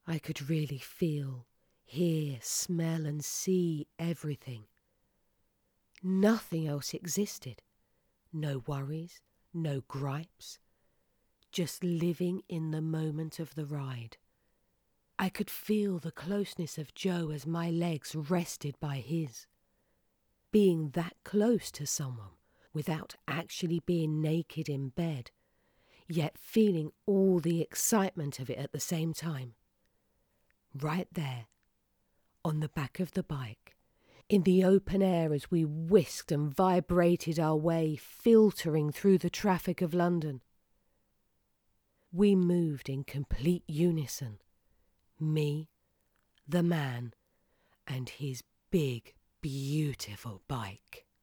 I could really feel, hear, smell and see everything. Nothing else existed. No worries, no gripes. Just living in the moment of the ride. I could feel the closeness of Joe as my legs rested by his. Being that close to someone without actually being naked in bed, yet feeling all the excitement of it at the same time. Right there, on the back of the bike, in the open air as we whisked and vibrated our way, filtering through the traffic of London. We moved in complete unison. Me, the man, and his big, beautiful bike.